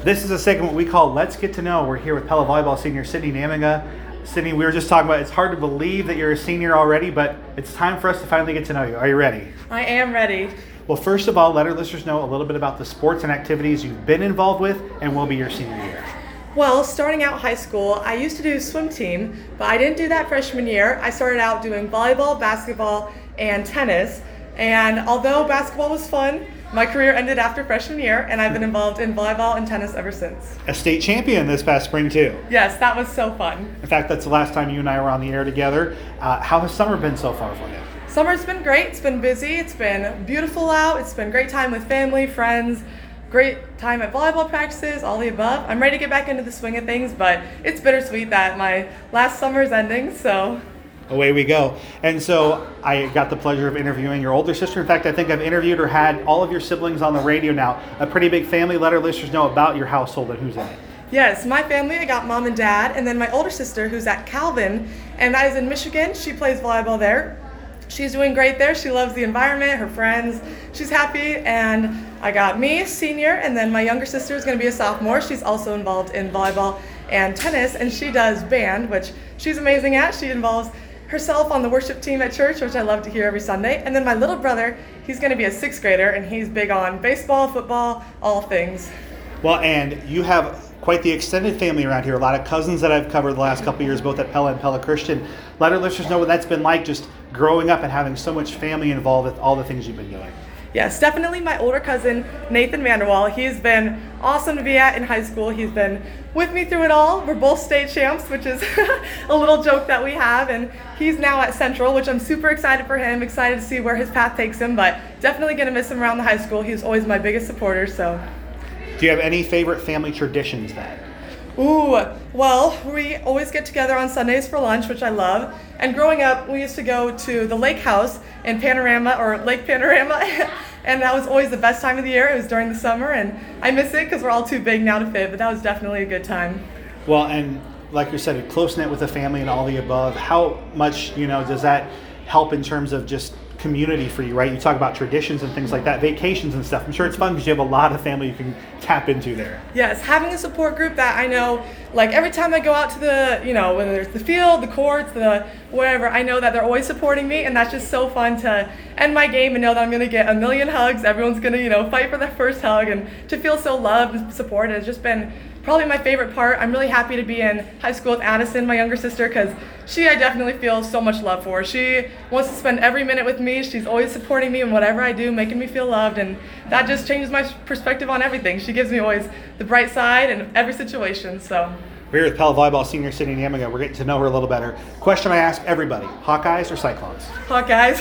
This is a segment we call Let's Get to Know. We're here with Pella Volleyball senior Sydney Namiga. Sydney, we were just talking about it's hard to believe that you're a senior already, but it's time for us to finally get to know you. Are you ready? I am ready. Well, first of all, let our listeners know a little bit about the sports and activities you've been involved with and will be your senior year. Well, starting out high school, I used to do swim team, but I didn't do that freshman year. I started out doing volleyball, basketball, and tennis. And although basketball was fun, my career ended after freshman year, and I've been involved in volleyball and tennis ever since. A state champion this past spring, too. Yes, that was so fun. In fact, that's the last time you and I were on the air together. How has summer been so far for you? Summer's been great. It's been busy. It's been beautiful out. It's been great time with family, friends, great time at volleyball practices, all the above. I'm ready to get back into the swing of things, but it's bittersweet that my last summer is ending, so... Away we go. And so I got the pleasure of interviewing your older sister. In fact, I think I've interviewed or had all of your siblings on the radio now. A pretty big family. Let our listeners know about your household and who's in it. Yes, my family, I got mom and dad, and then my older sister who's at Calvin, and that is in Michigan. She plays volleyball there. She's doing great there. She loves the environment, her friends. She's happy. And I got me, senior, and then my younger sister is going to be a sophomore. She's also involved in volleyball and tennis, and she does band, which she's amazing at. She involves herself on the worship team at church, which I love to hear every Sunday. And then my little brother, he's going to be a sixth grader, and he's big on baseball, football, all things. Well, and you have quite the extended family around here. A lot of cousins that I've covered the last couple of years, both at Pella and Pella Christian. Let our listeners know what that's been like, just growing up and having so much family involved with all the things you've been doing. Yes, definitely my older cousin, Nathan Vanderwall. He's been awesome to be at in high school. He's been with me through it all. We're both state champs, which is a little joke that we have. And he's now at Central, which I'm super excited for him, excited to see where his path takes him, but definitely going to miss him around the high school. He's always my biggest supporter, so. Do you have any favorite family traditions then? Ooh, well, we always get together on Sundays for lunch, which I love. And growing up, we used to go to the lake house in Panorama, or Lake Panorama, and that was always the best time of the year. It was during the summer, and I miss it because we're all too big now to fit, but that was definitely a good time. Well, and like you said, close-knit with the family and all the above. How much, does that help in terms of just community for you, right? You talk about traditions and things like that, vacations and stuff. I'm sure it's fun because you have a lot of family you can tap into there. Yes, having a support group that I know, like every time I go out to the, whether it's the field, the courts, the wherever, I know that they're always supporting me, and that's just so fun to end my game and know that I'm going to get a million hugs. Everyone's going to, fight for their first hug, and to feel so loved and supported has just been probably my favorite part. I'm really happy to be in high school with Addison, my younger sister, because I definitely feel so much love for. She wants to spend every minute with me. She's always supporting me in whatever I do, making me feel loved, and that just changes my perspective on everything. She gives me always the bright side in every situation, so. We're here with Pella Volleyball senior Sydney Namiga. We're getting to know her a little better. Question I ask everybody, Hawkeyes or Cyclones? Hawkeyes.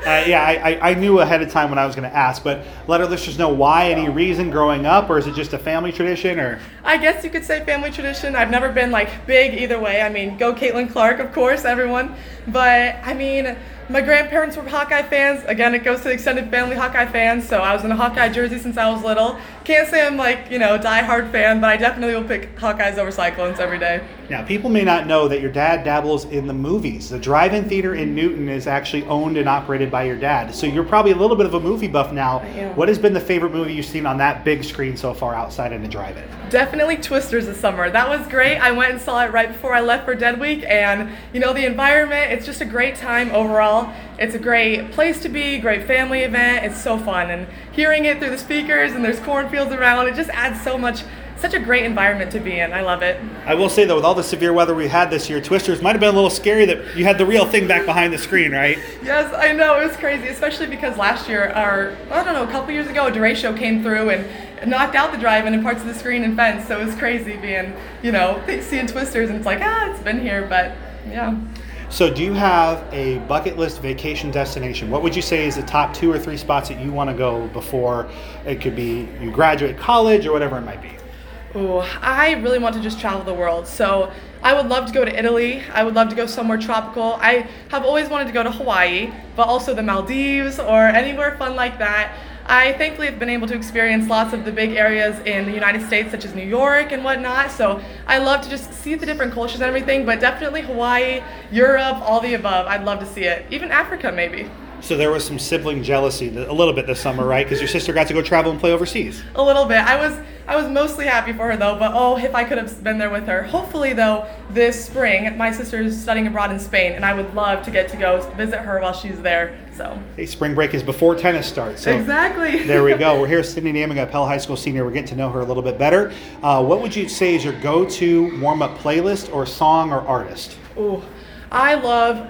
I knew ahead of time when I was going to ask, but let our listeners know why, any reason growing up, or is it just a family tradition? Or I guess you could say family tradition. I've never been big either way. I mean, go Caitlin Clark, of course, everyone. But I mean, my grandparents were Hawkeye fans. Again, it goes to the extended family Hawkeye fans, so I was in a Hawkeye jersey since I was little. Can't say I'm die-hard fan, but I definitely will pick Hawkeyes over Cyclones every day. Now, people may not know that your dad dabbles in the movies. The drive-in theater in Newton is actually owned and operated by your dad. So you're probably a little bit of a movie buff now. What has been the favorite movie you've seen on that big screen so far outside in the drive-in? Definitely Twisters this summer. That was great. I went and saw it right before I left for Dead Week, and the environment, it's just a great time overall. It's a great place to be, great family event. It's so fun, and hearing it through the speakers, and there's cornfields around, it just adds such a great environment to be in. I love it. I will say, though, with all the severe weather we had this year, Twisters might have been a little scary that you had the real thing back behind the screen, right? Yes, I know. It was crazy, especially because last year, a couple years ago, a derecho came through and knocked out the drive-in and parts of the screen and fence. So it was crazy being, seeing Twisters, and it's like, it's been here, but yeah. So do you have a bucket list vacation destination? What would you say is the top 2 or 3 spots that you want to go before it could be you graduate college or whatever it might be? Ooh, I really want to just travel the world. So I would love to go to Italy. I would love to go somewhere tropical. I have always wanted to go to Hawaii, but also the Maldives or anywhere fun like that. I thankfully have been able to experience lots of the big areas in the United States, such as New York and whatnot. So I love to just see the different cultures and everything, but definitely Hawaii, Europe, all the above. I'd love to see it. Even Africa, maybe. So there was some sibling jealousy a little bit this summer, right? Because your sister got to go travel and play overseas. A little bit. I was mostly happy for her though, but oh, if I could have been there with her. Hopefully though, this spring, my sister's studying abroad in Spain, and I would love to get to go visit her while she's there. So. Hey, spring break is before tennis starts. So exactly. There we go. We're here with Sydney Namiga, Pell High School senior. We're getting to know her a little bit better. What would you say is your go-to warm-up playlist or song or artist? Ooh, I love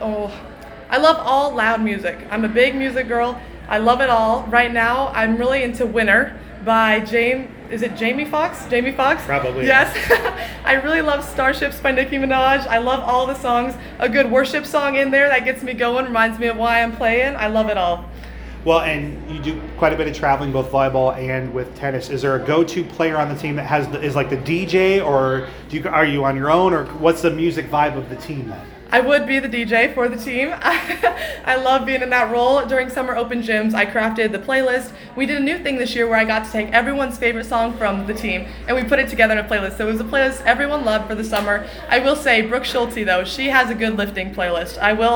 all loud music. I'm a big music girl. I love it all. Right now, I'm really into Winner by Jamie Foxx? Jamie Foxx? Probably. Yes. I really love Starships by Nicki Minaj. I love all the songs. A good worship song in there that gets me going, reminds me of why I'm playing. I love it all. Well, and you do quite a bit of traveling, both volleyball and with tennis. Is there a go-to player on the team that is like the DJ, or are you on your own, or what's the music vibe of the team then? I would be the DJ for the team. I love being in that role. During Summer Open Gyms, I crafted the playlist. We did a new thing this year where I got to take everyone's favorite song from the team and we put it together in a playlist. So it was a playlist everyone loved for the summer. I will say, Brooke Schulte, though, she has a good lifting playlist.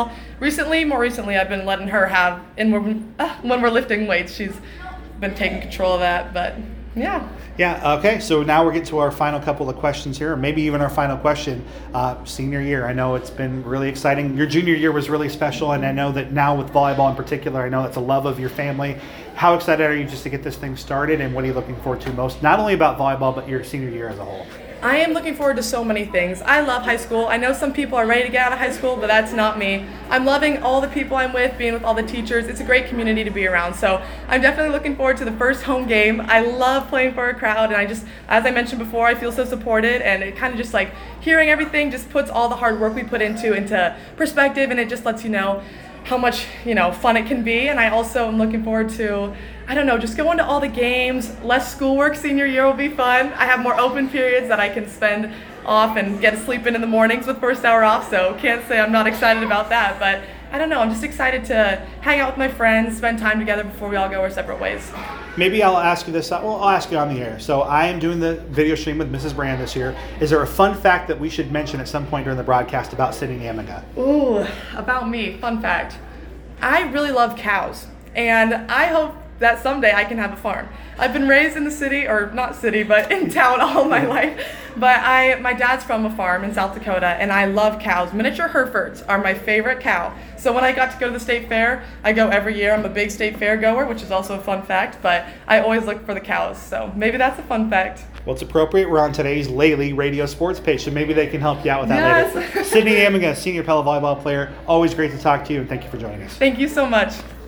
More recently, I've been letting her have, when we're lifting weights, she's been taking control of that, but yeah. Yeah, okay, so now we're getting to our final couple of questions here, or maybe even our final question. Senior year, I know it's been really exciting. Your junior year was really special, and I know that now with volleyball in particular, I know that's a love of your family. How excited are you just to get this thing started, and what are you looking forward to most, not only about volleyball, but your senior year as a whole? I am looking forward to so many things. I love high school. I know some people are ready to get out of high school, but that's not me. I'm loving all the people I'm with, being with all the teachers. It's a great community to be around. So I'm definitely looking forward to the first home game. I love playing for a crowd, and as I mentioned before, I feel so supported, and it kind of just like hearing everything just puts all the hard work we put into perspective, and it just lets you know how much fun it can be. And I also am looking forward to, just going to all the games. Less schoolwork senior year will be fun. I have more open periods that I can spend off and get to sleep in the mornings with first hour off, so can't say I'm not excited about that. But I'm just excited to hang out with my friends, spend time together before we all go our separate ways. Maybe I'll ask you this. I'll ask you on the air. So I am doing the video stream with Mrs. Brand this year. Is there a fun fact that we should mention at some point during the broadcast about Sydney Namiga? Ooh, about me, fun fact. I really love cows, and I hope that someday I can have a farm. I've been raised in the city, or not city, but in town all my life. But my dad's from a farm in South Dakota, and I love cows. Miniature Herefords are my favorite cow. So when I got to go to the state fair, I go every year. I'm a big state fair goer, which is also a fun fact, but I always look for the cows. So maybe that's a fun fact. Well, it's appropriate. We're on today's Lately Radio Sports page, so maybe they can help you out with that later. Sydney Namiga, senior Pella volleyball player. Always great to talk to you, and thank you for joining us. Thank you so much.